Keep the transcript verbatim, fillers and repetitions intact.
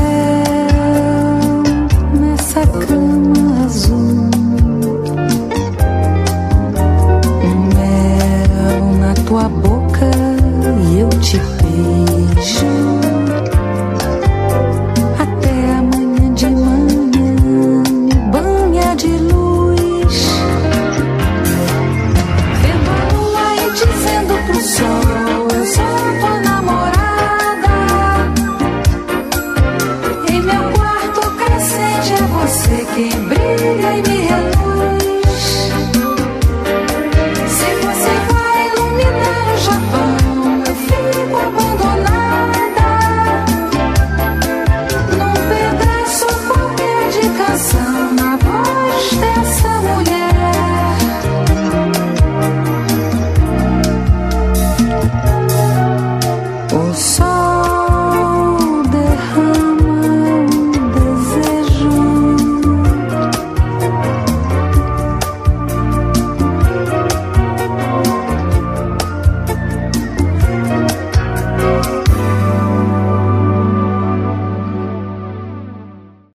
nessa cama azul. Um mel na tua boca e eu te beijo. Até amanhã de manhã me banha de luz. Vendo a lua e dizendo pro sol: eu sou tua namorada. Em meu quarto crescente é você quem brilha e me reluz.